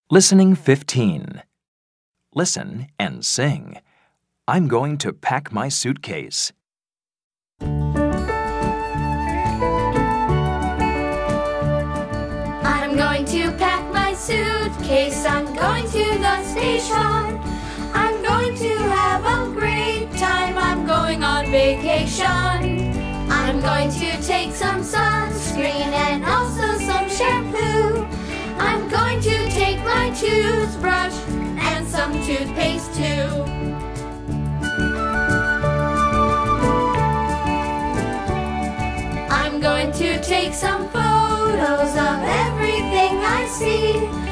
Listening 15. Listen and sing. I'm going to pack my suitcase. I'm going to pack my suitcase. I'm going to the station. I'm going to have a great time. I'm going on vacation. I'm going to take some sunscreen and also some shampoo. I'm going to take my toothbrush and some toothpaste too. I'm going to take some photos of everything I see.